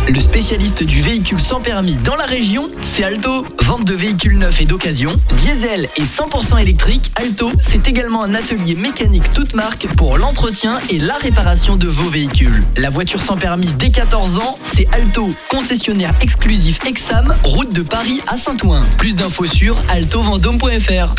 Le spécialiste du véhicule sans permis dans la région, c'est Alto. Vente de véhicules neufs et d'occasion, diesel et 100% électrique, Alto, c'est également un atelier mécanique toute marque pour l'entretien et la réparation de vos véhicules. La voiture sans permis dès 14 ans, c'est Alto, concessionnaire exclusif Exam, route de Paris à Saint-Ouen. Plus d'infos sur altovendôme.fr.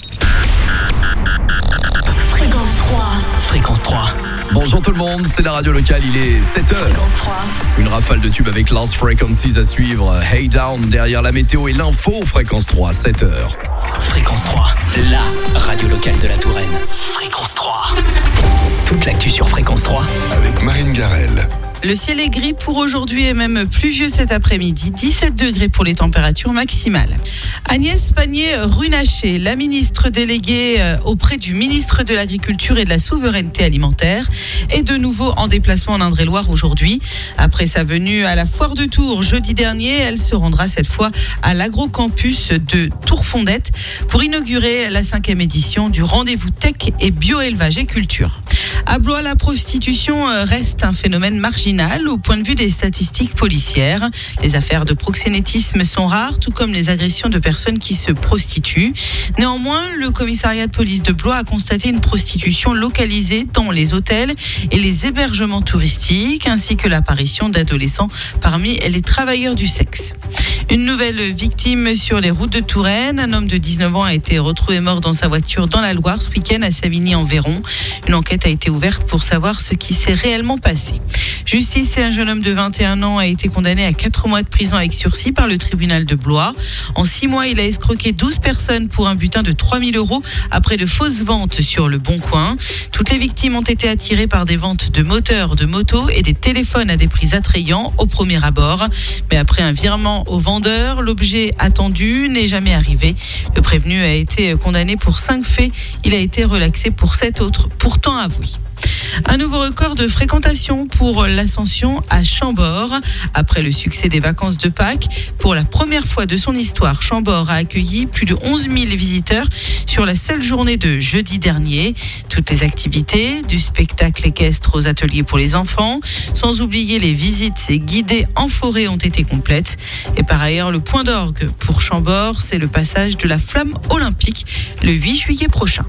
Fréquence 3. Fréquence 3. Bonjour tout le monde, c'est la radio locale, il est 7h. Fréquence 3. Une rafale de tubes avec Lost Frequencies à suivre. Hey Down derrière la météo et l'info, Fréquence 3, 7h. Fréquence 3, la radio locale de la Touraine. Fréquence 3. Toute l'actu sur Fréquence 3. Avec Marine Garel. Le ciel est gris pour aujourd'hui et même pluvieux cet après-midi. 17 degrés pour les températures maximales. Agnès Pannier-Runacher, la ministre déléguée auprès du ministre de l'Agriculture et de la Souveraineté Alimentaire, est de nouveau en déplacement en Indre-et-Loire aujourd'hui. Après sa venue à la Foire de Tours jeudi dernier, elle se rendra cette fois à l'agrocampus de Tours-Fondette pour inaugurer la 5e édition du rendez-vous tech et bioélevage et culture. À Blois, la prostitution reste un phénomène marginal au point de vue des statistiques policières. Les affaires de proxénétisme sont rares, tout comme les agressions de personnes qui se prostituent. Néanmoins, le commissariat de police de Blois a constaté une prostitution localisée dans les hôtels et les hébergements touristiques, ainsi que l'apparition d'adolescents parmi les travailleurs du sexe. Une nouvelle victime sur les routes de Touraine. Un homme de 19 ans a été retrouvé mort dans sa voiture dans la Loire ce week-end à Savigny-en-Véron. Une enquête a été ouverte pour savoir ce qui s'est réellement passé. Justice, et un jeune homme de 21 ans a été condamné à 4 mois de prison avec sursis par le tribunal de Blois. En 6 mois, il a escroqué 12 personnes pour un butin de 3 000 € après de fausses ventes sur le Bon Coin. Toutes les victimes ont été attirées par des ventes de moteurs, de motos et des téléphones à des prix attrayants au premier abord. Mais après un virement au vendeur, l'objet attendu n'est jamais arrivé. Le prévenu a été condamné pour 5 faits. Il a été relaxé pour 7 autres, pourtant avoués. Un nouveau record de fréquentation pour l'Ascension à Chambord. Après le succès des vacances de Pâques, pour la première fois de son histoire, Chambord a accueilli plus de 11 000 visiteurs sur la seule journée de jeudi dernier. Toutes les activités, du spectacle équestre aux ateliers pour les enfants, sans oublier les visites guidées en forêt ont été complètes. Et par ailleurs, le point d'orgue pour Chambord, c'est le passage de la flamme olympique le 8 juillet prochain.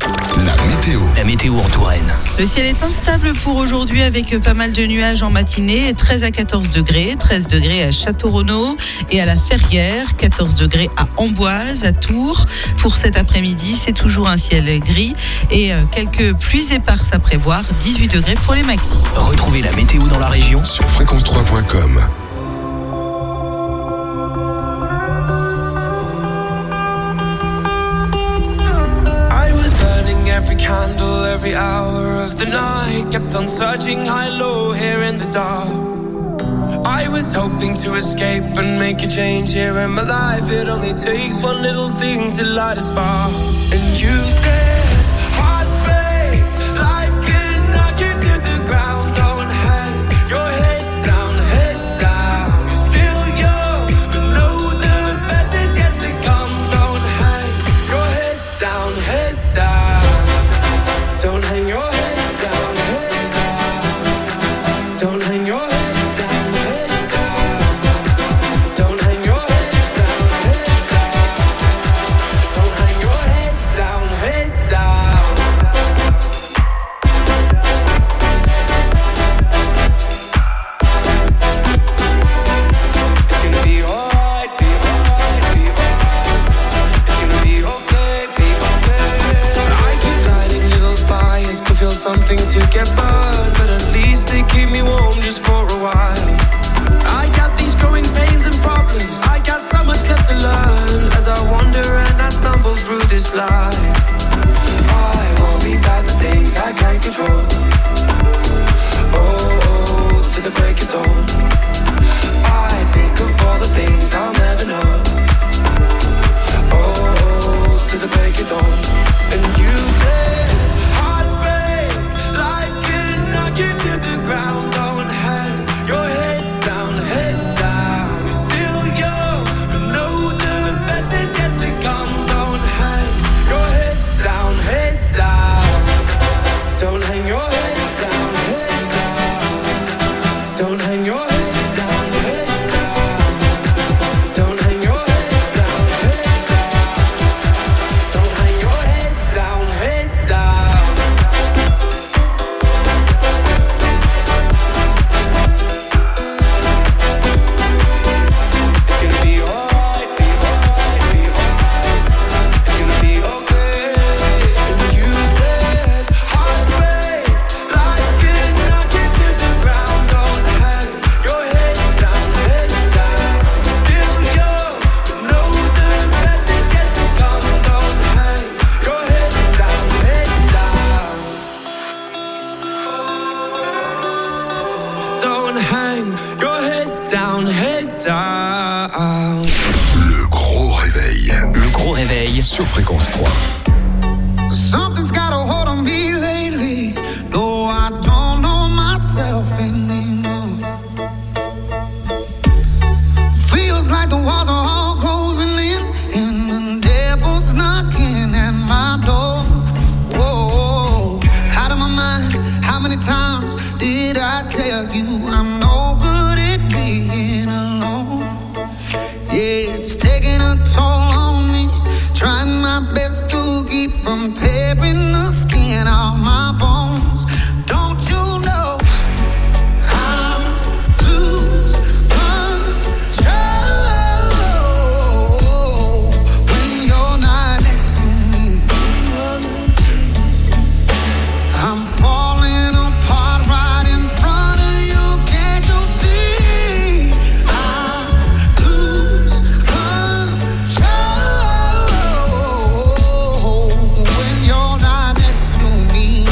La météo. La météo en Touraine. Le ciel est instable pour aujourd'hui avec pas mal de nuages en matinée, 13 à 14 degrés, 13 degrés à Château-Renaud et à la Ferrière, 14 degrés à Amboise, à Tours. Pour cet après-midi, c'est toujours un ciel gris et quelques pluies éparses à prévoir, 18 degrés pour les maxis. Retrouvez la météo dans la région Sur fréquence3.com. Every candle, every hour of the night, kept on searching high, low, here in the dark. I was hoping to escape and make a change here in my life. It only takes one little thing to light a spark. And you said, hearts break, life can knock you to the ground. Don't hang your head down, head down. You're still young, but know the best is yet to come. Don't hang your head down, head down. Don't hang your head down, head down. Don't hang your head down, head down. Don't hang your head down, head down. Don't hang your head down, head down. It's gonna be alright, be alright, be alright. It's gonna be okay, be okay. I keep lighting little fires, could feel something to get burned, but at least they keep me warm just for a while. I got these growing pains and problems, I got so much left to learn as I wander and I stumble through this life. I won't be bad for things I can't control. Oh, to the break of dawn. I think of all the things I'll never know. Oh, to the break of dawn. And you said, hearts break, life can knock you to the ground. Don't hang your head down, head down. You're still young, but know the best is yet to come. Don't hang your head down, head down. Don't hang your head down, head down. Don't hang your head down. down. Le gros réveil. Le gros réveil Sur Fréquence 3. Something's got a hold on me lately. No, I don't know myself anymore. Feels like the walls are all closing in, and the devil's knocking at my door. Whoa, out of my mind. How many times did I tell you I'm no good at being alone? Yeah, it's taking a toll on me. Trying my best to keep from tearing the skin off my bones. Don't you know I lose control when you're not next to me? I'm falling apart right in front of you. Can't you see? I lose control when you're not next to me.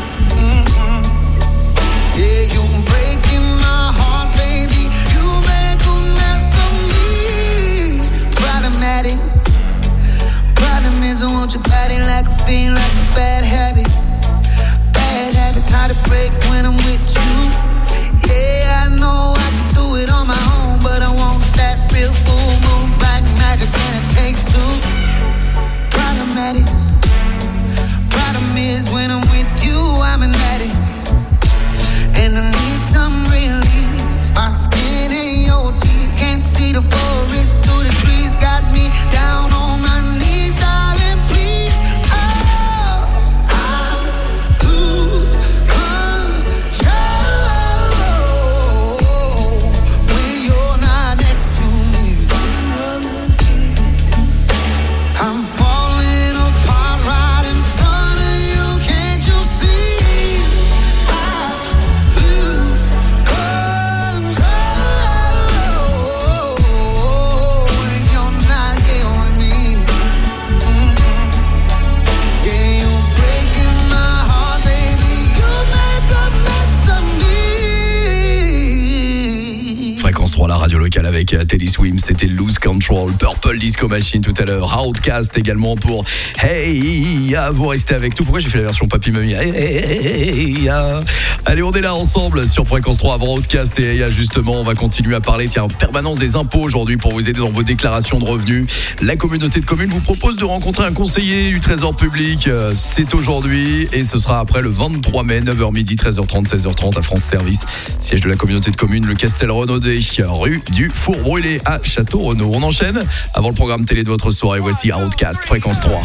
Yeah, you're breaking my heart, baby. You make a mess of me. Problematic. Problem is I want your body like a fiend, like a bad habit. Bad habits hard to break when I'm with you. Yeah, I know I can do it on my own, but I want that real full moon black magic, and it takes two. Problematic. Problem is when I'm with you, I'm an addict, and I need some relief. My skin and your teeth can't see the forest through the trees. Got me down on my knees, darling, please. Oh, I lose control when you're not next to me. I'm falling apart right in front of you. Can't you see? I lose control when you're not here with me. Yeah, you're breaking my heart, baby. You make a mess of me. Fréquence 3, la radio locale avec Teddy Swims, c'était Lose Control. Purple Disco Machine tout à l'heure. Outcast également pour Hey, vous restez avec nous. Pourquoi j'ai fait la version Papy Mamie? Hey, allez, on est là ensemble sur Fréquence 3 avant Outcast et Hey, justement, on va continuer à parler en permanence des impôts aujourd'hui pour vous aider dans vos déclarations de revenus. La communauté de communes vous propose de rencontrer un conseiller du Trésor public. C'est aujourd'hui et ce sera après le 23 mai, 9h midi, 13h30, 16h30 à France Service. Siège de la communauté de communes, le Castel Renaudet, rue du Four Brûlé à Château-Renaud. On enchaîne avant le programme télé de votre soirée. Voici Outcast, Fréquence 3.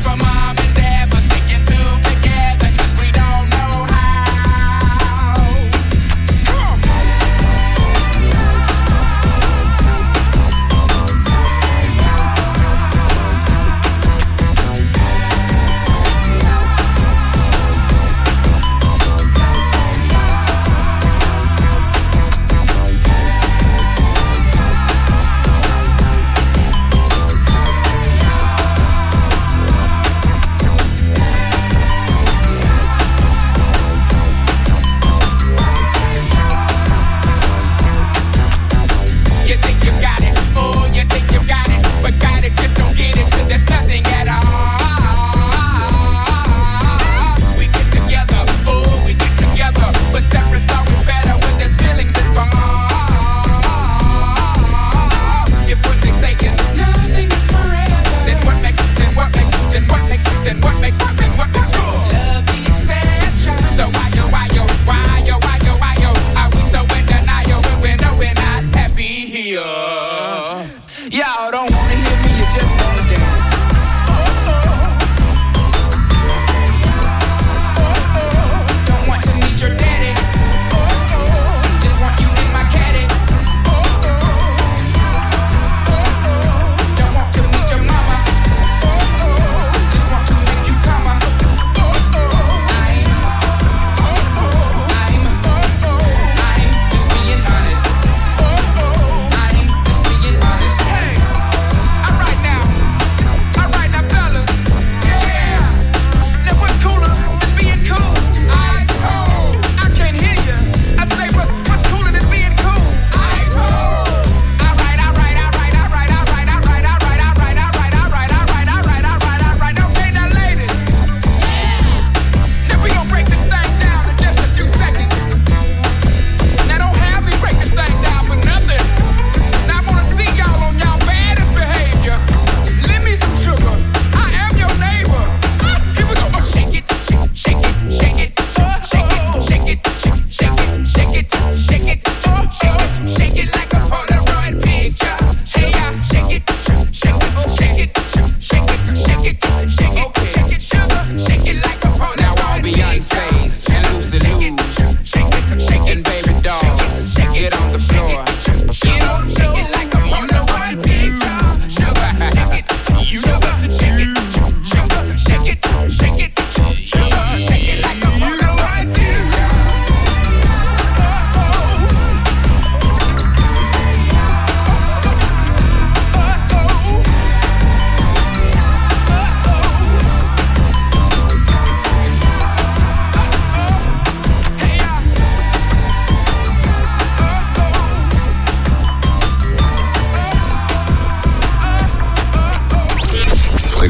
Together, 'cause we don't know how.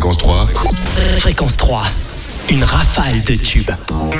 Fréquence 3. Fréquence 3, une rafale de tubes.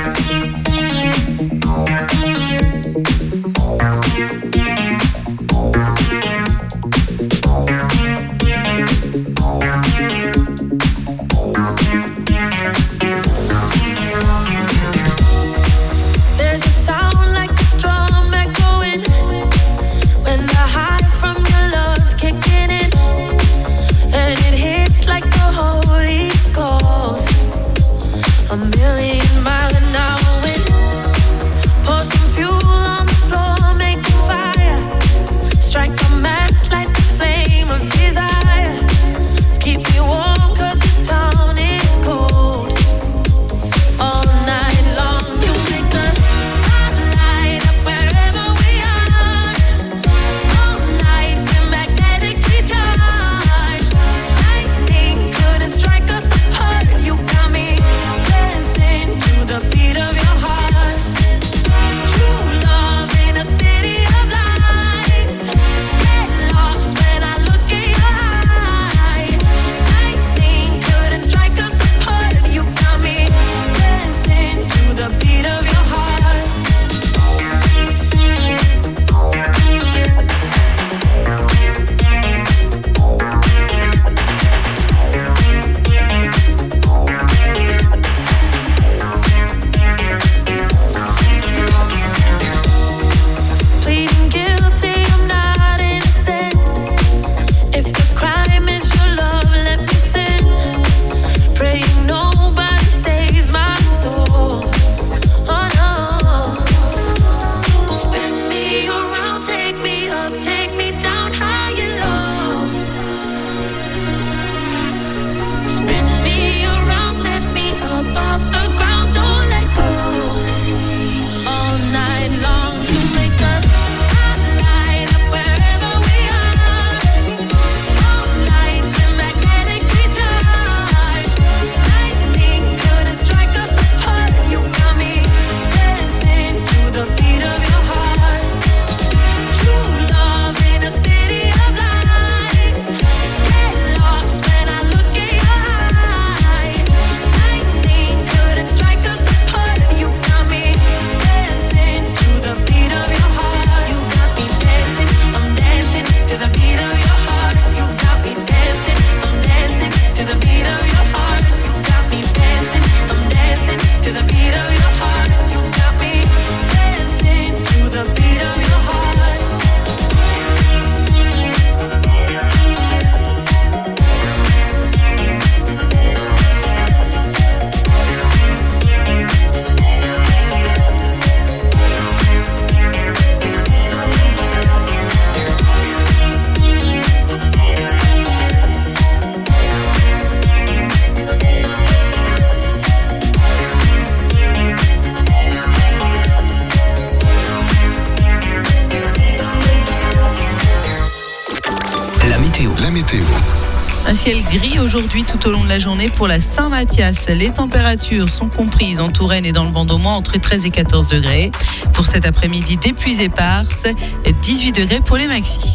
Un ciel gris aujourd'hui tout au long de la journée pour la Saint-Mathias. Les températures sont comprises en Touraine et dans le Vendomois entre 13 et 14 degrés. Pour cet après-midi, des pluies éparses, 18 degrés pour les maxis.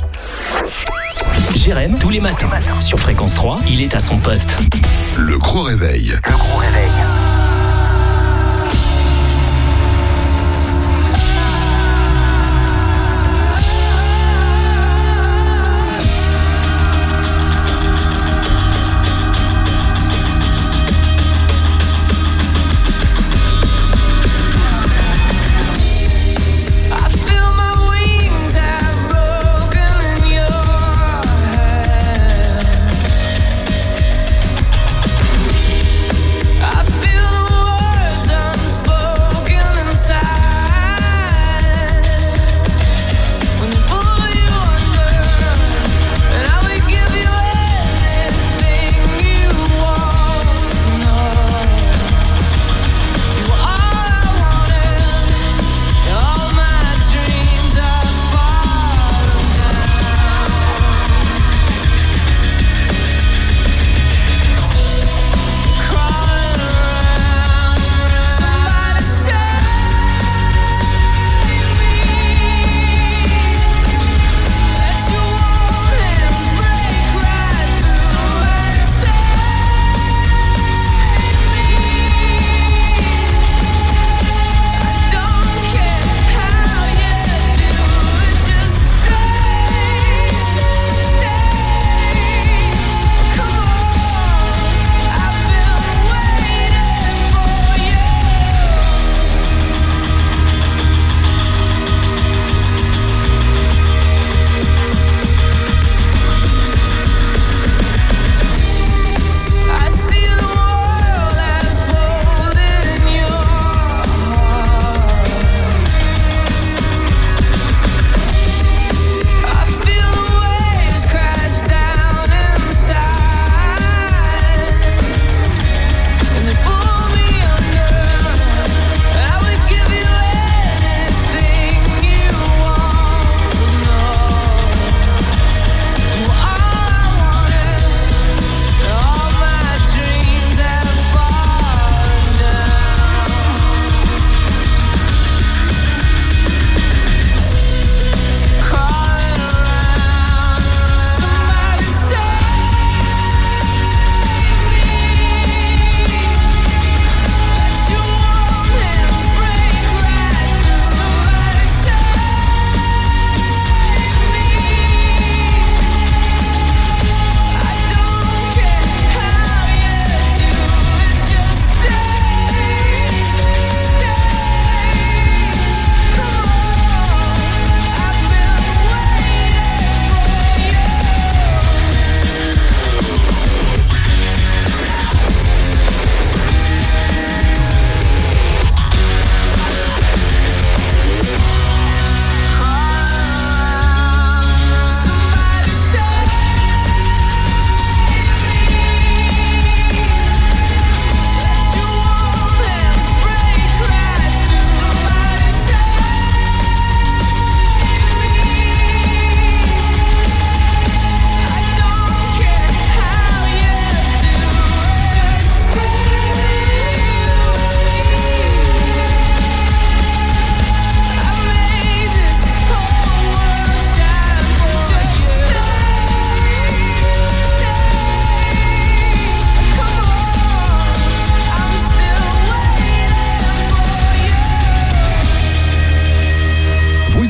Jérém, tous les matins, sur Fréquence 3, il est à son poste. Le gros réveil. I feel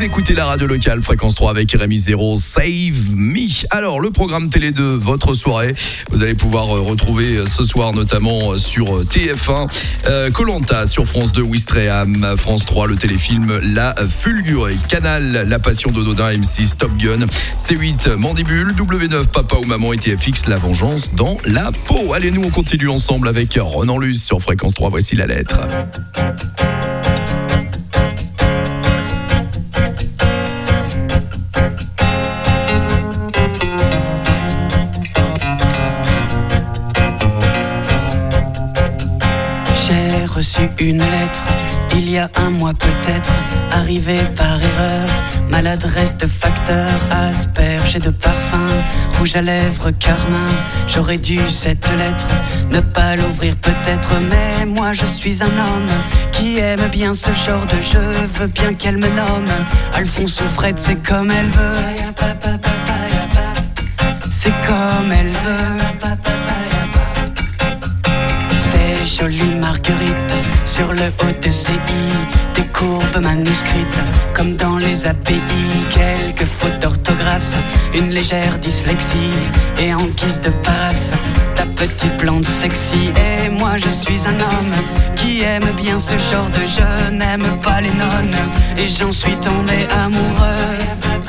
écoutez la radio locale, Fréquence 3 avec Rémi Zéro, Save Me. Alors, le programme télé de votre soirée, vous allez pouvoir retrouver ce soir notamment sur TF1, Koh-Lanta sur France 2, Ouistreham, France 3, le téléfilm La Fulgurée, Canal, La Passion de Dodin, M6, Top Gun, C8, Mandibule, W9, Papa ou Maman et TFX, La Vengeance dans la peau. Allez, nous on continue ensemble avec Ronan Luce sur Fréquence 3, voici la lettre. J'ai reçu une lettre, il y a un mois peut-être, arrivée par erreur. Maladresse de facteur, asperge et de parfum, rouge à lèvres, carmin. J'aurais dû cette lettre ne pas l'ouvrir peut-être, mais moi je suis un homme qui aime bien ce genre de jeu. Veux bien qu'elle me nomme Alphonse ou Fred, c'est comme elle veut. C'est comme elle veut. Des jolies marguerites sur le haut de CI, des courbes manuscrites comme dans les API, quelques fautes d'orthographe, une légère dyslexie et en guise de paraphe ta petite plante sexy. Et moi je suis un homme qui aime bien ce genre de jeu, n'aime pas les nonnes et j'en suis tombé amoureux.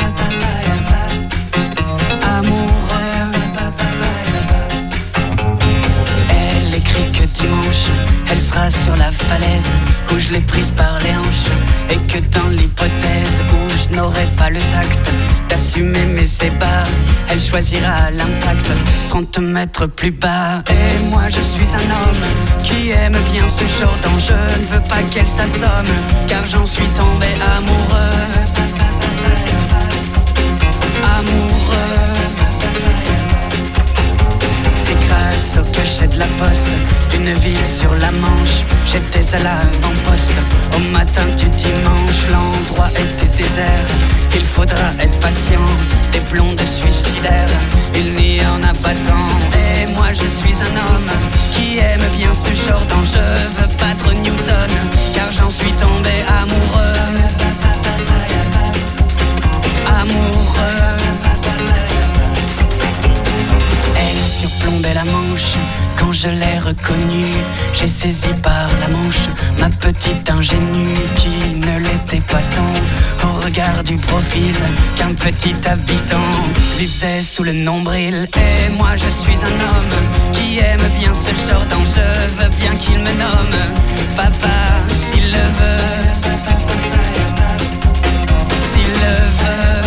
Elle écrit que dimanche elle sera sur la falaise où je l'ai prise par les hanches, et que dans l'hypothèse où je n'aurai pas le tact d'assumer mes ébats, elle choisira l'impact 30 mètres plus bas. Et moi je suis un homme qui aime bien ce genre d'enjeu, ne veux pas qu'elle s'assomme car j'en suis tombé amoureux. Amoureux. Et grâce au cachet de la poste d'une ville sur la Manche, j'étais à l'avant-poste au matin du dimanche. L'endroit était désert, il faudra être patient. Des blondes suicidaires, il n'y en a pas 100. Et moi je suis un homme qui aime bien ce genre d'enjeu, veux battre Newton car j'en suis tombé amoureux. Amoureux. Elle surplombait la Manche quand je l'ai reconnue. J'ai saisi par la manche ma petite ingénue qui ne l'était pas tant au regard du profil qu'un petit habitant lui faisait sous le nombril. Et moi je suis un homme qui aime bien ce genre d'enjeu, veux bien qu'il me nomme papa s'il le veut. S'il le veut.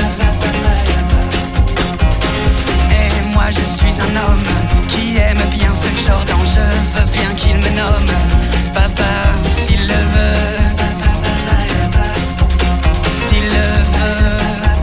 Et moi je suis un homme qui aime bien ce genre d'enjeu, veux bien qu'il me nomme papa s'il le veut. S'il le veut.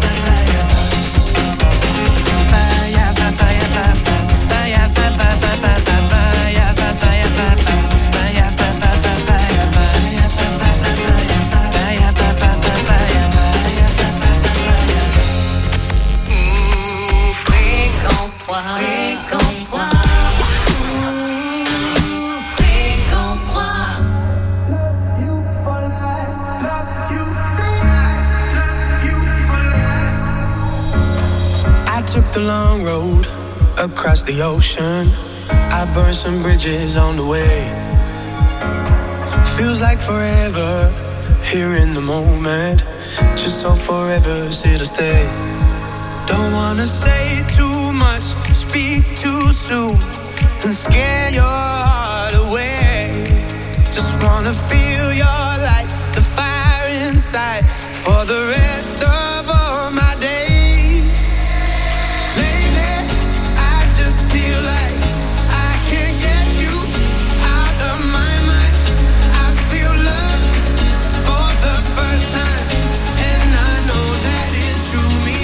The long road across the ocean, I burned some bridges on the way. Feels like forever here in the moment, just so forever's here to stay. Don't wanna say too much, speak too soon and scare your heart away. Just wanna feel your light, the fire inside for the rest of all my days.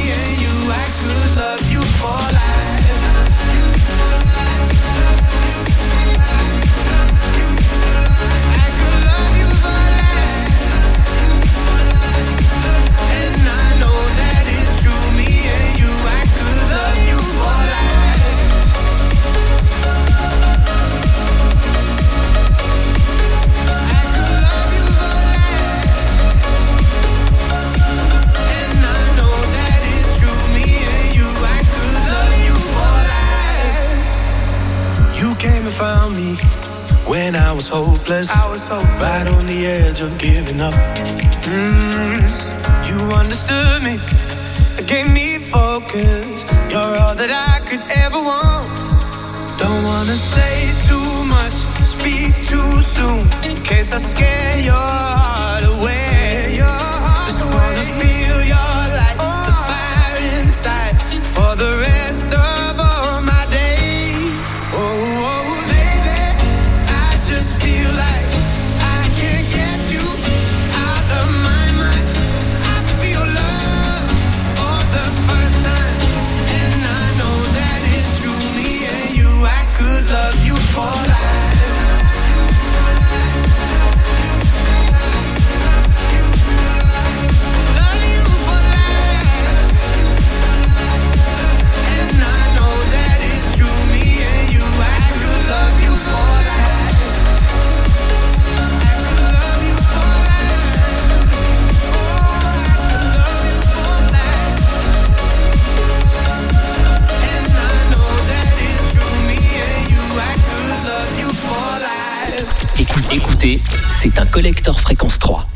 Love you for life. came and found me when I was hopeless. Right on the edge of giving up. You understood me, gave me focus. You're all that I could ever want. Don't wanna say too much, speak too soon, in case I scare your heart away. Just wanna feel your light, the fire inside, for the rest of all my days. Oh, baby, I just feel like I can't get you out of my mind. I feel love for the first time, and I know that it's true. Me and you, I could love you for life. Écoutez, c'est un collector fréquence 3.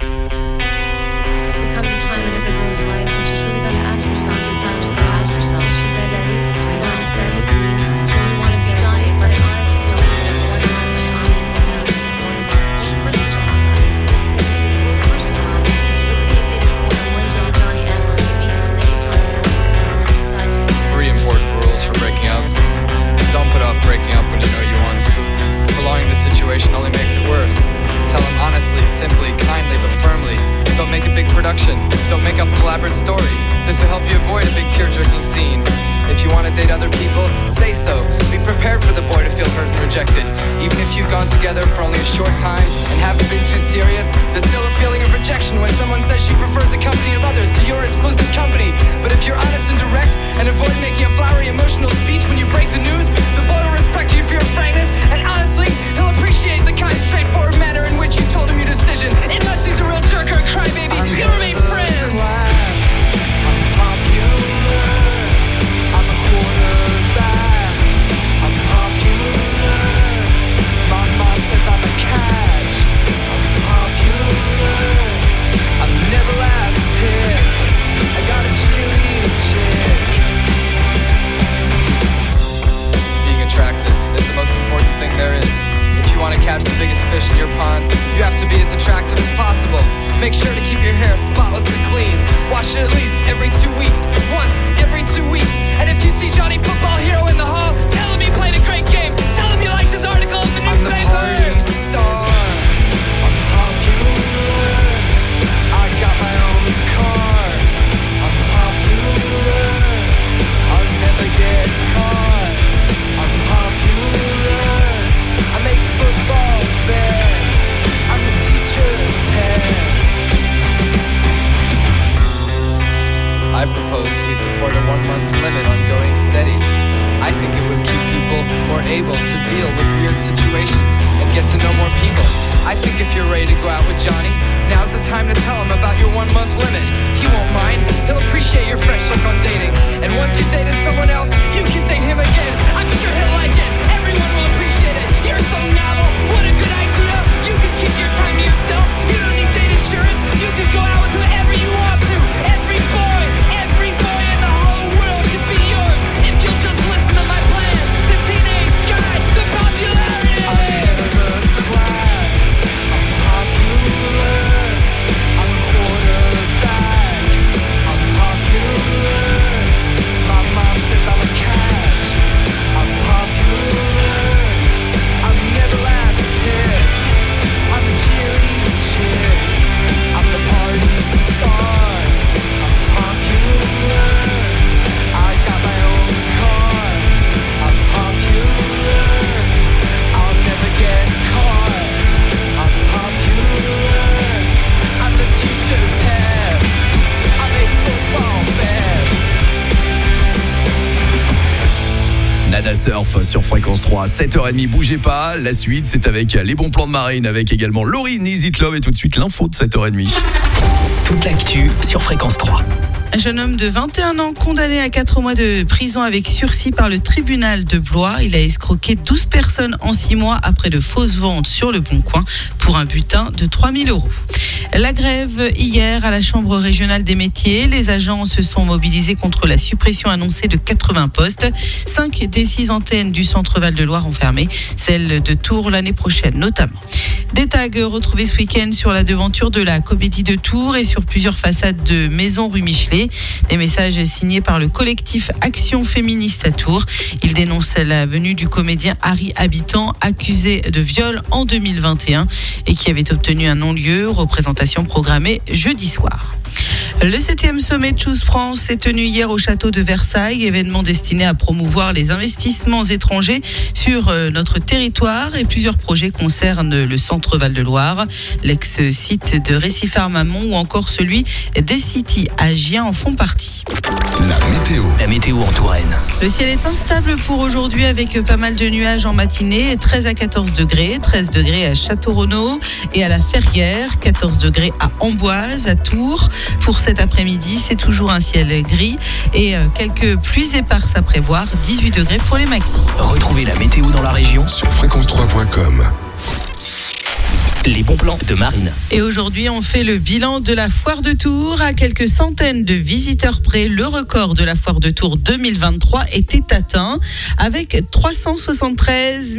Three important rules for breaking up. Don't put off breaking up when you know you want to. Prolonging the situation only makes it worse. Tell them honestly, simply, kindly, but firmly. Don't make a big production. Don't make up an elaborate story. This will help you avoid a big tear-jerking scene. If you want to date other people, say so. Be prepared for the boy to feel hurt and rejected. Even if you've gone together for only a short time and haven't been too serious, there's still a feeling of rejection when someone says she prefers the company of others to your exclusive company. But if you're honest and direct and avoid making a flowery emotional speech when you break the news, the boy will respect you for your frankness, and honestly, he'll appreciate the kind, straightforward manner in which you told him your decision. Unless he's a real jerk or a crybaby, you'll remain friends. Catch the biggest fish in your pond, you have to be as attractive as possible. Make sure to keep your hair spotless and clean. Wash it at least every 2 weeks. Once every 2 weeks. And if you see Johnny Football Hero in the hall, tell him he played a great game. Tell him you liked his article in the newspaper. I'm the party star. I'm popular. I got my own car. I'm popular. I'll never get caught. I'm popular. I make football bets. I'm the teacher's pet. I propose we support a 1-month limit on going steady. I think it would keep people more able to deal with weird situations and get to know more people. I think if you're ready to go out with Johnny, now's the time to tell him about your 1-month limit. He won't mind. He'll appreciate your fresh look on dating. And once you've dated someone else, you can date him again. I'm sure he'll like it. Everyone will appreciate it. You're so novel. What a good idea. You can keep your time to yourself. You don't need date insurance. You can go out with whoever you want to. Every boy in the whole world could be yours if you'll just listen to my plan. The teenage guide to popularity. I'm head of the class. I'm popular. I'm a quarterback. I'm popular. My mom says I'm a catch. I'm popular. I'm never last picked. I'm a cheerleading chick. I'm the party star. I'm popular. I got my own car. I'm popular. I'll never get caught. I'm popular. I'm the teacher's pet. I make football bets. Nada Surf sur Fréquence 3, 7h30, bougez pas. La suite, c'est avec les bons plans de Marine, avec également Lauryn, Is It Love, et tout de suite l'info de 7h30. Toute l'actu sur Fréquence 3. Un jeune homme de 21 ans condamné à 4 mois de prison avec sursis par le tribunal de Blois. Il a escroqué 12 personnes en 6 mois après de fausses ventes sur le Bon Coin pour un butin de 3 000 €. La grève hier à la Chambre régionale des métiers. Les agents se sont mobilisés contre la suppression annoncée de 80 postes. 5 des 6 antennes du centre Val-de-Loire ont fermé, celle de Tours l'année prochaine notamment. Des tags retrouvés ce week-end sur la devanture de la Comédie de Tours et sur plusieurs façades de maisons rue Michelet. Des messages signés par le collectif Action Féministe à Tours. Il dénonce la venue du comédien Harry Habitant, accusé de viol en 2021 et qui avait obtenu un non-lieu, représentation programmée jeudi soir. Le 7e sommet de Choose France s'est tenu hier au château de Versailles, événement destiné à promouvoir les investissements étrangers sur notre territoire et plusieurs projets concernent le centre Val-de-Loire, l'ex-site de Récifar-Mamont ou encore celui d'Es-City à Gien en font partie. La météo en Touraine. Le ciel est instable pour aujourd'hui avec pas mal de nuages en matinée, 13 à 14 degrés, 13 degrés à Château-Renaud et à la Ferrière, 14 degrés à Amboise, à Tours. Pour cet après-midi, c'est toujours un ciel gris et quelques pluies éparses à prévoir, 18 degrés pour les maxis. Retrouvez la météo dans la région sur fréquence3.com. Les bons plans de Marine. Et aujourd'hui, on fait le bilan de la foire de Tours. À quelques centaines de visiteurs près, le record de la foire de Tours 2023 était atteint avec 373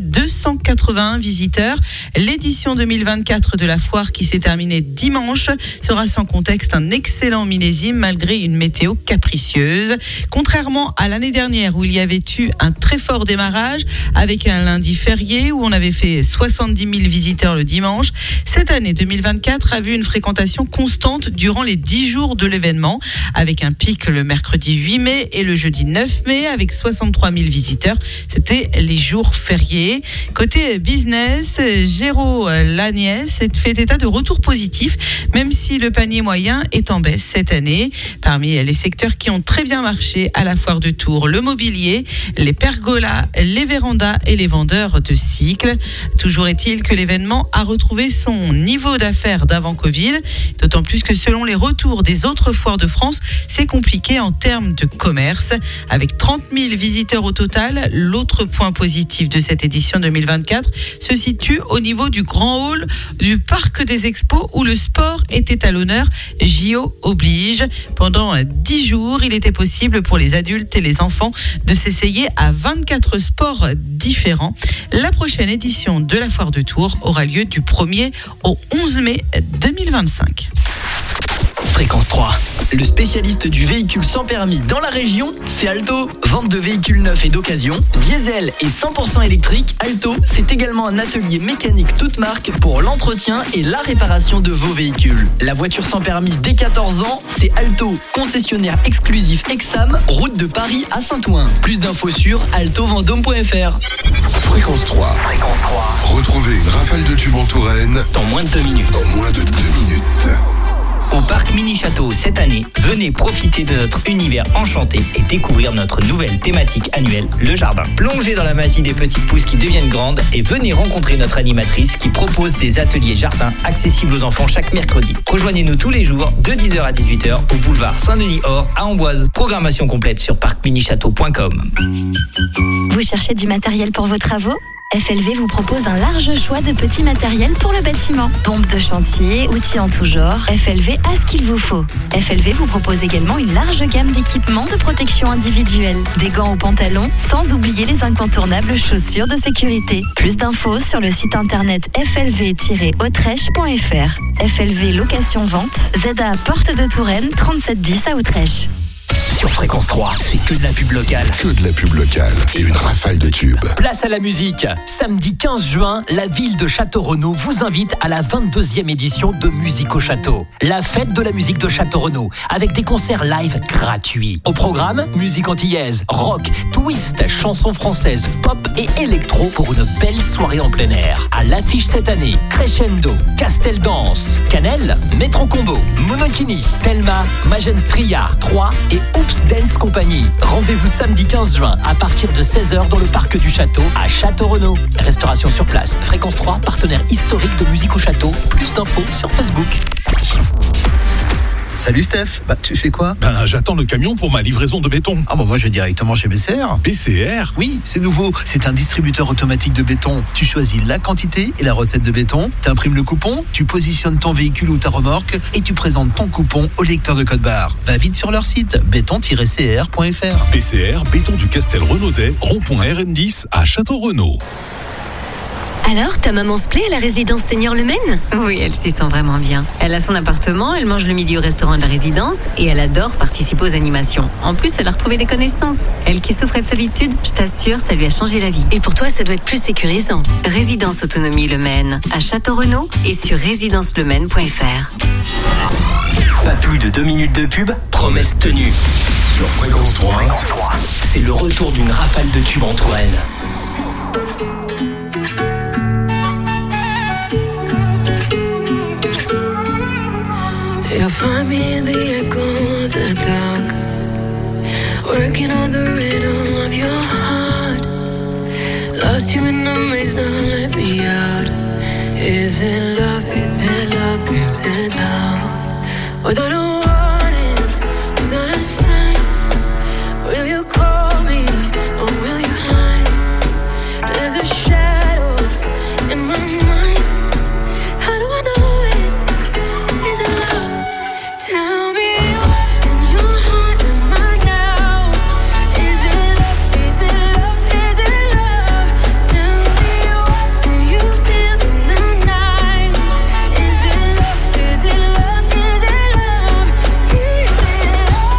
281 visiteurs. L'édition 2024 de la foire qui s'est terminée dimanche sera sans contexte un excellent millésime malgré une météo capricieuse. Contrairement à l'année dernière où il y avait eu un très fort démarrage avec un lundi férié où on avait fait 70 000 visiteurs le dimanche. Cette année 2024 a vu une fréquentation constante durant les 10 jours de l'événement, avec un pic le mercredi 8 mai et le jeudi 9 mai avec 63 000 visiteurs. C'était les jours fériés. Côté business, Géraud Laniès fait état de retour positif, même si le panier moyen est en baisse cette année. Parmi les secteurs qui ont très bien marché à la foire de Tours, le mobilier, les pergolas, les vérandas et les vendeurs de cycles. Toujours est-il que l'événement a retrouvé son niveau d'affaires d'avant Covid, d'autant plus que selon les retours des autres foires de France, c'est compliqué en termes de commerce. Avec 30 000 visiteurs au total, l'autre point positif de cette édition 2024 se situe au niveau du grand hall du Parc des Expos où le sport était à l'honneur, JO oblige. Pendant 10 jours, il était possible pour les adultes et les enfants de s'essayer à 24 sports différents. La prochaine édition de la foire de Tours aura lieu du 1er au 11 mai 2025. Fréquence 3. Le spécialiste du véhicule sans permis dans la région, c'est Alto. Vente de véhicules neufs et d'occasion, diesel et 100% électrique, Alto, c'est également un atelier mécanique toute marque pour l'entretien et la réparation de vos véhicules. La voiture sans permis dès 14 ans, c'est Alto, concessionnaire exclusif Exam, route de Paris à Saint-Ouen. Plus d'infos sur altovendôme.fr. Fréquence 3. Fréquence 3. Retrouvez une rafale de tubes en Touraine Dans moins de 2 minutes. en moins de 2 minutes. Au parc Mini Château cette année, venez profiter de notre univers enchanté et découvrir notre nouvelle thématique annuelle, le jardin. Plongez dans la magie des petites pousses qui deviennent grandes et venez rencontrer notre animatrice qui propose des ateliers jardin accessibles aux enfants chaque mercredi. Rejoignez-nous tous les jours de 10h à 18h au boulevard Saint-Denis-Or à Amboise. Programmation complète sur parcminichâteau.com. Vous cherchez du matériel pour vos travaux ? FLV vous propose un large choix de petits matériels pour le bâtiment. Pompes de chantier, outils en tout genre, FLV a ce qu'il vous faut. FLV vous propose également une large gamme d'équipements de protection individuelle, des gants aux pantalons, sans oublier les incontournables chaussures de sécurité. Plus d'infos sur le site internet flv-autrèche.fr. FLV Location Vente, ZA Porte de Touraine, 3710 à Autrèche. Sur Fréquence 3, c'est que de la pub locale. Que de la pub locale et une rafale de tubes. Place à la musique. Samedi 15 juin, la ville de Château-Renaud vous invite à la 22e édition de Musique au Château. La fête de la musique de Château-Renaud, avec des concerts live gratuits. Au programme, musique antillaise, rock, twist, chansons françaises, pop et électro pour une belle soirée en plein air. À l'affiche cette année, Crescendo, Castel Dance, Canel, Metro Combo, Monokini, Telma, Magenstria, 3 et Oops Dance Company. Rendez-vous samedi 15 juin à partir de 16h dans le parc du Château à Château-Renaud. Restauration sur place. Fréquence 3, partenaire historique de Musique au Château. Plus d'infos sur Facebook. Salut Steph, tu fais quoi? J'attends le camion pour ma livraison de béton. Ah moi je vais directement chez BCR. BCR? Oui, c'est nouveau, c'est un distributeur automatique de béton. Tu choisis la quantité et la recette de béton, t'imprimes le coupon, tu positionnes ton véhicule ou ta remorque et tu présentes ton coupon au lecteur de code barre. Va vite sur leur site, béton-cr.fr. BCR, béton du Castel Renaudet, rond-point RN10 à Château-Renaud. Alors, ta maman se plaît à la résidence Senior Le Maine? Oui, elle s'y sent vraiment bien. Elle a son appartement, elle mange le midi au restaurant de la résidence et elle adore participer aux animations. En plus, elle a retrouvé des connaissances. Elle qui souffrait de solitude, je t'assure, ça lui a changé la vie. Et pour toi, ça doit être plus sécurisant. Résidence Autonomie Le Maine à Château-Renaud et sur résidenceleMaine.fr. Pas plus de 2 minutes de pub, promesse tenue. Sur Fréquence 3, c'est le retour d'une rafale de tubes en Touraine. You'll find me in the echo of the dark, working on the rhythm of your heart. Lost you in the maze, now let me out. Is it love, is it love, is it love? Without a warning, without a sign, will you call me or will you hide? There's a shadow in my mind. How do I know it? Is it love? Tell me what in your heart am I now? Is it love? Is it love? Is it love? Tell me what do you feel in the night? Is it love? Is it love? Is it love? Is it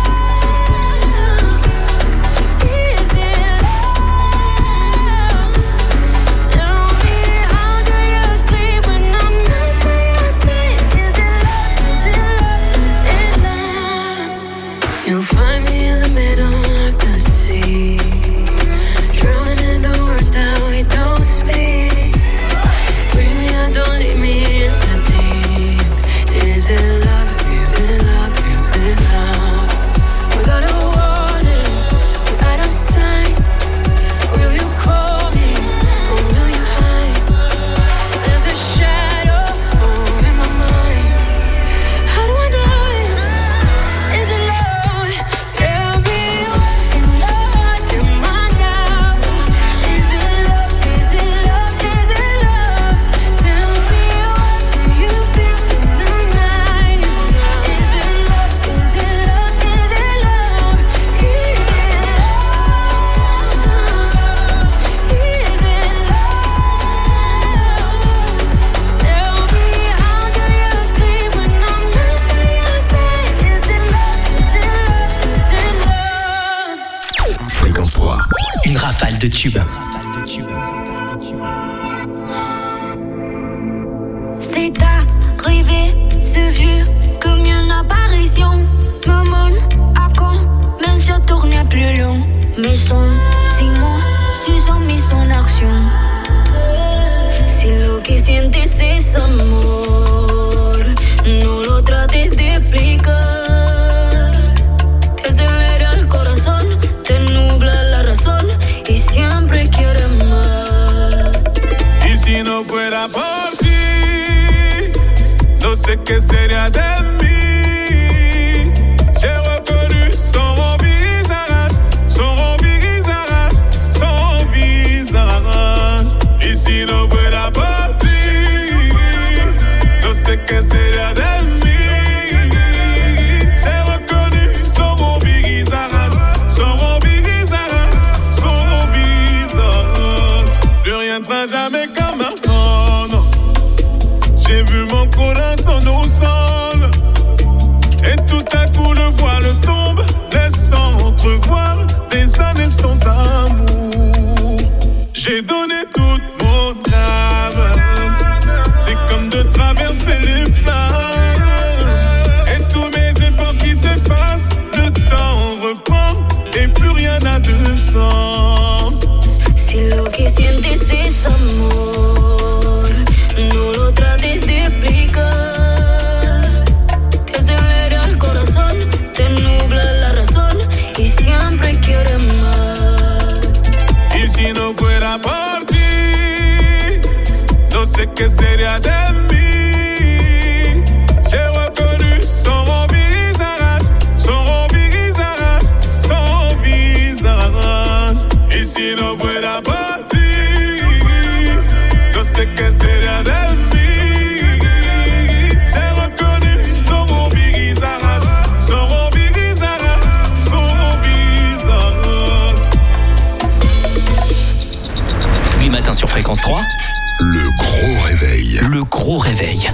love? Is it love? Tell me how do you sleep when I'm not by your side? Is it love? Is it love? Is it love? You'll find me in the middle of the sea, drowning in the words that we don't speak. Bring me out, don't leave me in the deep. Is it love? Is it love? Is it love? Without a warning, without a sign, will you call me or will you hide? There's a shadow over my mind. How do I know it? Is it love? Tell me what in your heart am I now? Is it love? Is it love? Is it love? Tell me what do you feel in the night? Is it love? Is it love? Is it love? Is it love? Is it love? Tell me how do you sleep when I'm not by your side? Is it love? Is it love? Is it love? Fréquence 3. Une rafale de tubes. C'est arrivé, c'est vu comme une apparition. Me monde à quand, mais je tournais plus long. Mes sentiments se sont mis en action. Si lo que sientes es amor, no lo trates de explicar. Te acelera el corazón, te nubla la razón y siempre quieres más. Y si no fuera por ti, no sé qué sería de mí. J'ai reconnu son visage, son visage, son visage. Y si no fuera por ti, no sé qué sería de mí. J'ai reconnu son visage, son visage, son visage. Plus rien ne sera jamais comme avant, non. J'ai vu mon corazon au sol, et tout à coup le voile tombe, laissant entrevoir des années sans amour. J'ai donné toute mon âme, c'est comme de traverser les flammes, et tous mes efforts qui s'effacent, le temps reprend, et plus rien n'a de sens. Si lo que sientes es amor, no lo trates de explicar. Te acelera el corazón, te nubla la razón y siempre quieres más. Y si no fuera por ti, no sé qué sería de mí. J'ai reconnu son visage. Le gros réveil. Le gros réveil.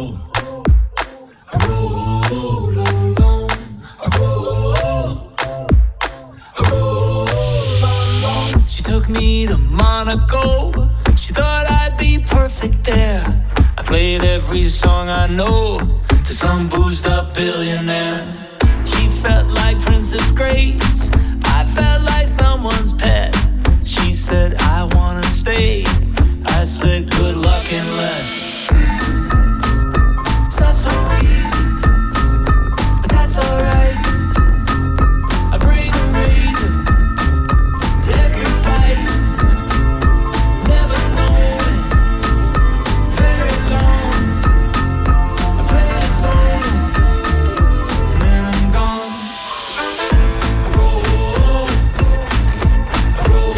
She took me to Monaco. She thought I'd be perfect there. I played every song I know to some boozed up billionaire. She felt like Princess Grace. I felt like someone's pet. She said, I wanna stay. I said, good luck and left. It's not so easy, but that's alright. I bring a razor to every fight. Never knowing very long. I play a song and then I'm gone. I roll, I roll,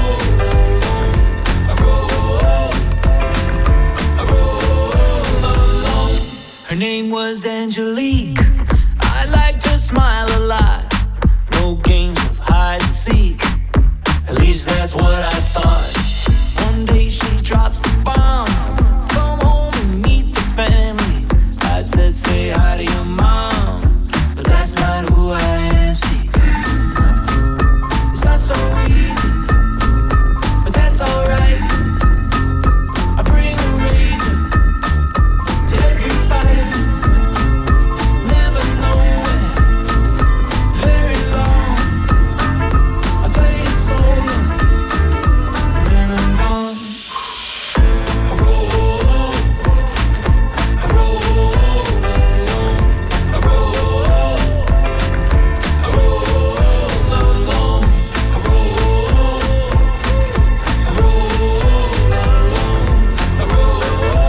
I roll, I roll alone. Her name was Angelique. I liked her smile a lot. No games of hide and seek. At least that's what I thought. One day she drops the bomb. Come home and meet the family. I said, say hi to your mom. But that's not who I am, see. It's not so easy, but that's alright. I bring a razor to every fight. Never knowing very long. I play it solo and then I'm gone. I roll, I roll, I roll, I roll alone. I roll, I roll alone. I roll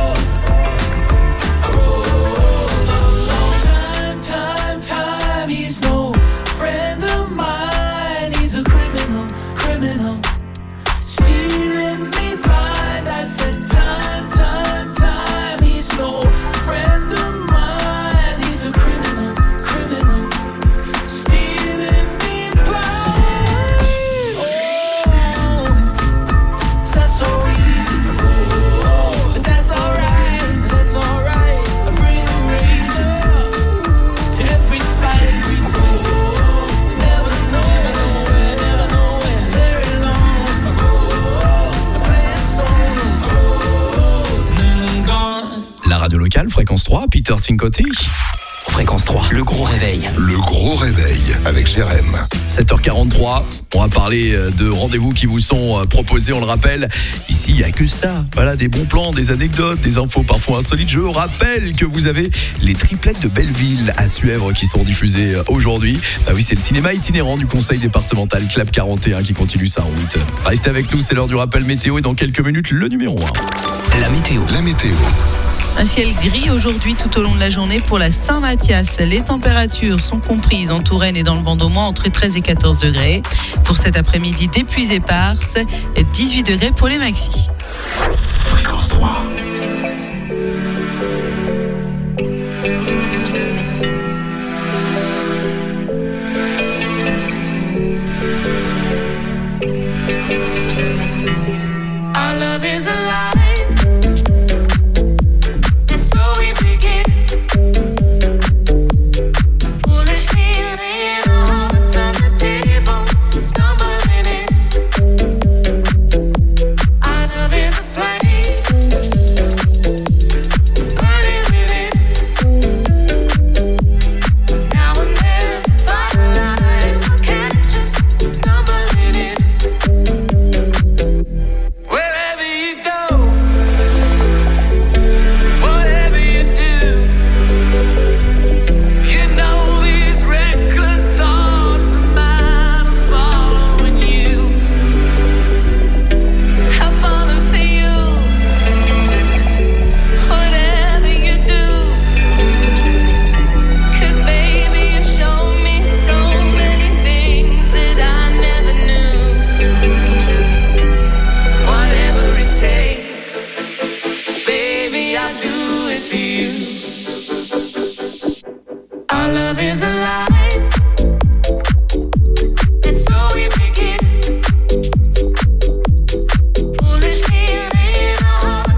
alone. Time, he's no friend of mine. He's a criminal. Stealing me blind. I said time, he's no friend of mine. He's a criminal. Stealing me blind. Oh, it's not so easy, but that's alright. I bring a razor to every fight. Never know very long. I play a solo and then I'm gone. La radio locale, Fréquence 3, Peter Cincotti. Fréquence 3, le gros réveil. Le gros réveil avec Jérém. 7h43, on va parler de rendez-vous qui vous sont proposés, on le rappelle. Ici, il n'y a que ça. Voilà, des bons plans, des anecdotes, des infos parfois insolites. Je rappelle que vous avez les triplettes de Belleville à Suèvre qui sont diffusées aujourd'hui. Bah oui, c'est le cinéma itinérant du conseil départemental Clap 41 qui continue sa route. Restez avec nous, c'est l'heure du rappel météo et dans quelques minutes, le numéro 1. La météo. Un ciel gris aujourd'hui tout au long de la journée pour la Saint-Mathias. Les températures sont comprises en Touraine et dans le Vendomois entre 13 et 14 degrés. Pour cet après-midi, des pluies éparses, 18 degrés pour les maxis. Fréquence 3. Our love is alive. It's so we begin. Foolishly laying our hearts on the table, stumbling in. Our love is a flame, burning within. Now and then, firelight will catch us stumbling in. Wherever you go, whatever you do, you know these reckless thoughts of mine are following you. I'm falling for you, whatever you do. 'Cause baby, you show me so many things that I never knew. Whatever it takes, baby, I'll do it for you. Our love is alive. It's so we begin. Foolishly laying our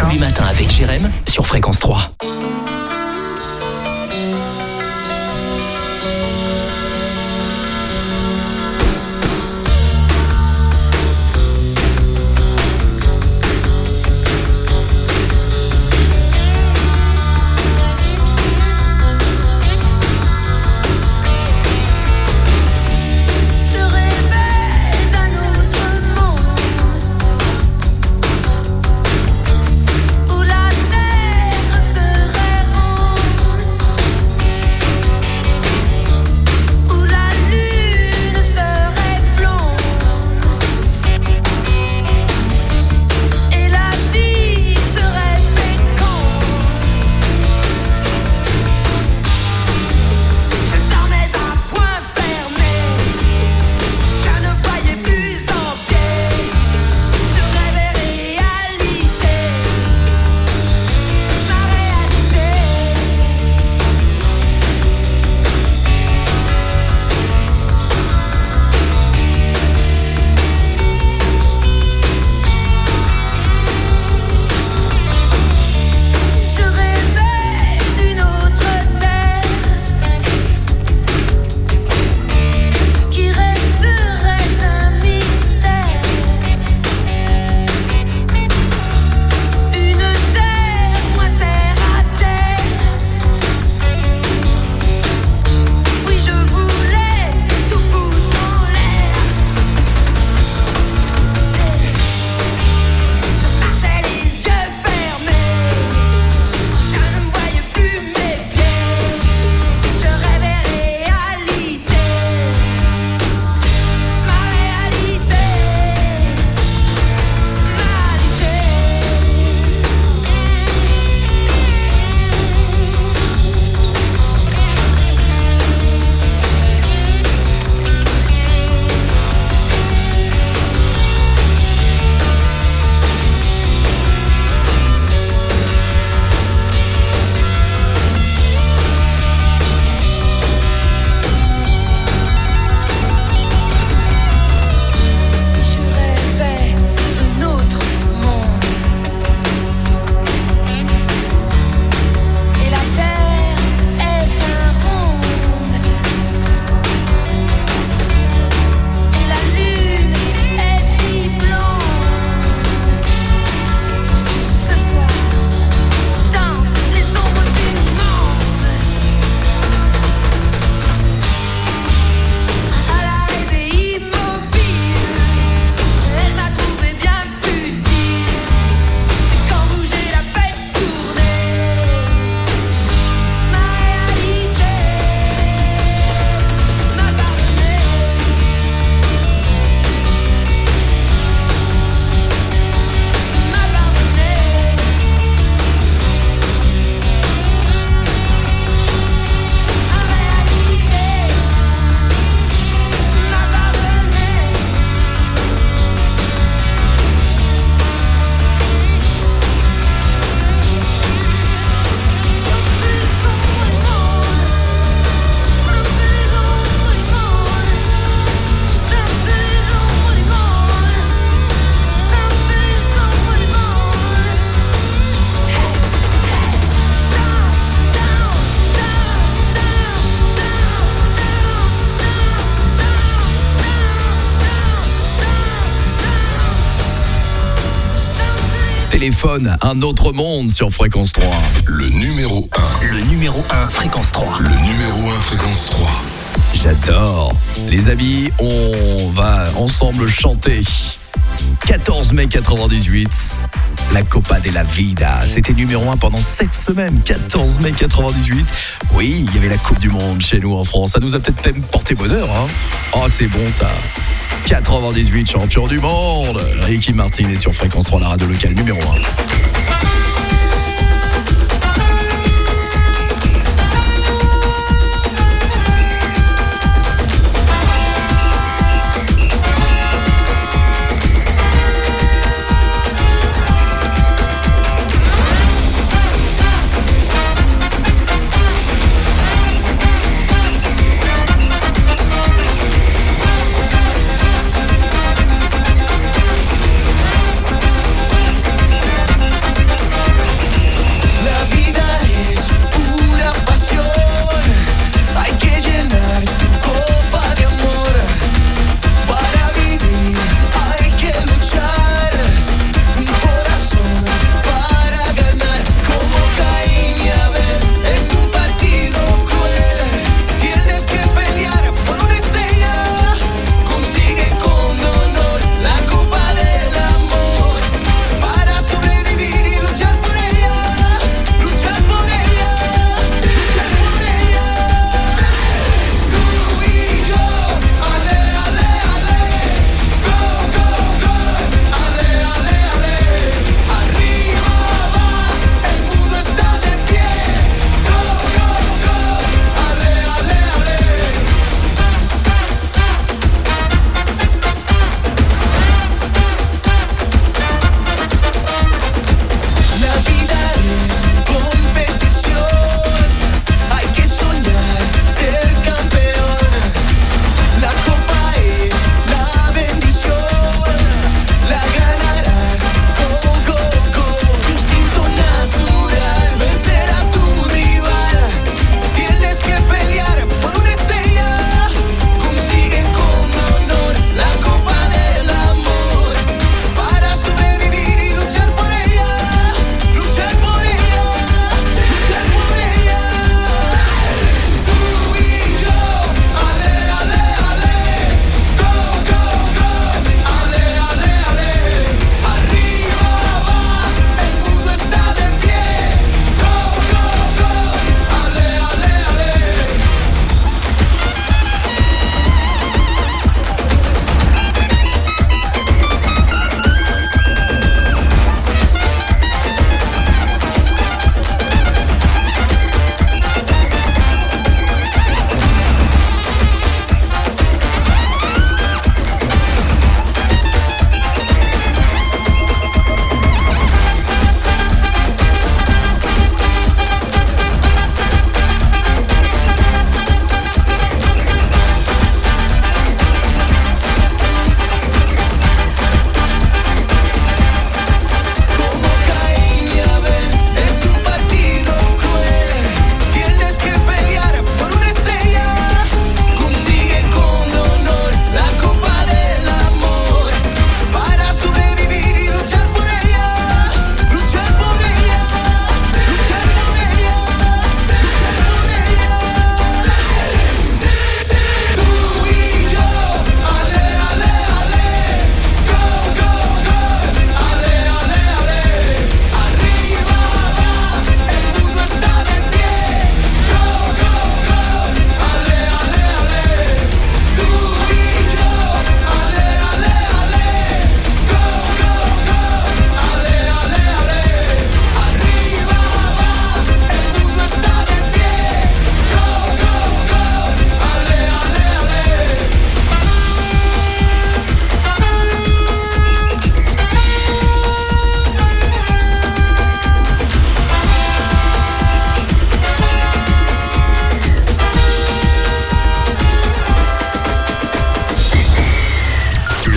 les matins avec Jérém sur Fréquence 3. Où la terre serait téléphone, un autre monde sur Fréquence 3. Le numéro 1. Le numéro 1, Fréquence 3. Le numéro 1, Fréquence 3. J'adore. Les amis, on va ensemble chanter. 14 mai 98, la Copa de la Vida. C'était numéro 1 pendant 7 semaines. 14 mai 98. Oui, il y avait la Coupe du Monde chez nous en France. Ça nous a peut-être même porté bonheur. Hein. Oh, c'est bon ça. 98, champion du monde. Ricky Martin est sur Fréquence 3, la radio locale numéro 1.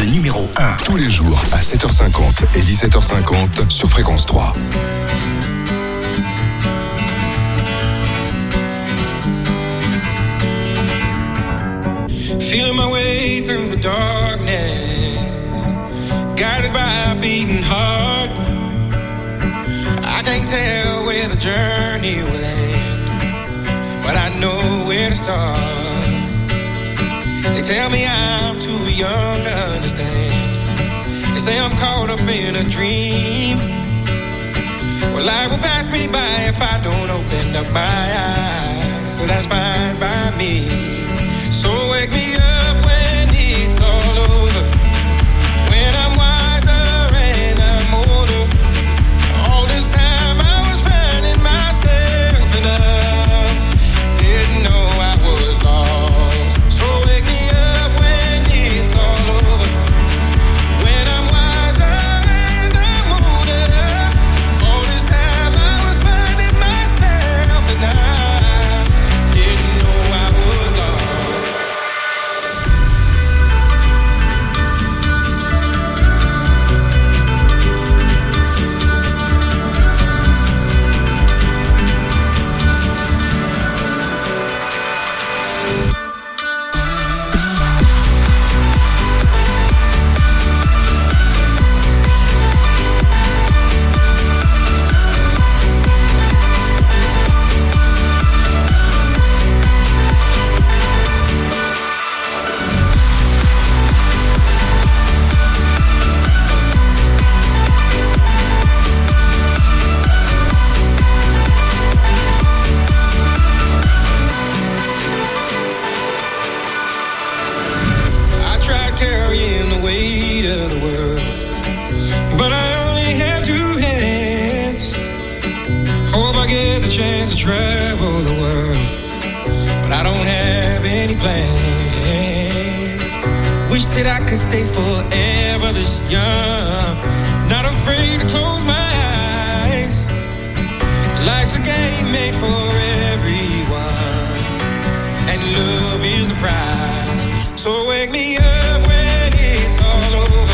le numéro 1. Tous les jours à 7h50 et 17h50 sur Fréquence 3. Feeling my way through the darkness, guided by a beating heart. I can't tell where the journey will end, but I know where to start. They tell me I'm too young to understand. They say I'm caught up in a dream. Well, life will pass me by if I don't open up my eyes. So that's fine by me. So wake me up when it's all over, when I'm wiser and I'm older. All this time I was finding myself and I didn't know I was lost. So wake me up when it's all over, when I'm wiser and I'm older. All this time I was finding myself and I didn't know I was lost. Carrying the weight of the world, but I only have two hands. Hope I get the chance to travel the world, but I don't have any plans. Wish that I could stay forever this young, not afraid to close my eyes. Life's a game made for everyone, and love is the prize. So wake me up when it's all over,